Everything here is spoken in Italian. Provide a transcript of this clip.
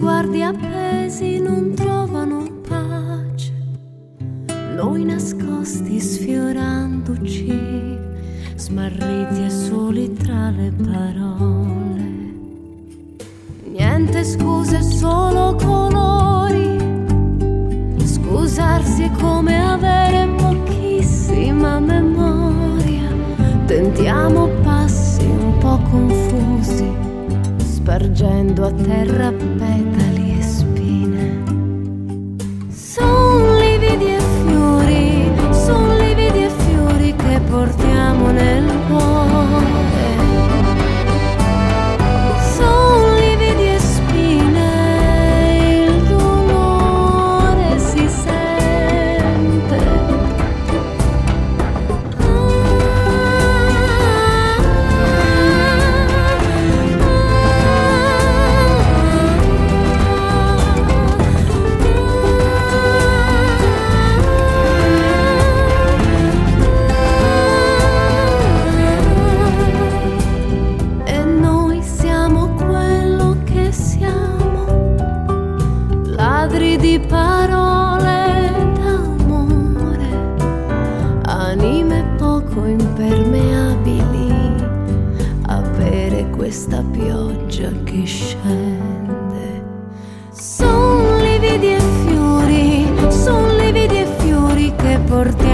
sguardi appesi non trovano pace, noi nascosti sfiorandoci, smarriti e soli tra le parole. Niente scuse, solo colori. Scusarsi è come avere pochissima memoria. Tentiamo passi un po' confusi, spargendo a terra petali e spine. Son lividi e fiori, son lividi e fiori che portiamo nel cuore. Son lividi e spine, il dolore si sente. E noi siamo quello che siamo, ladri di parole d'amore, anime poco impermeabili a bere questa pioggia che scende. Son lividi e fiori, son lividi e fiori che portiamo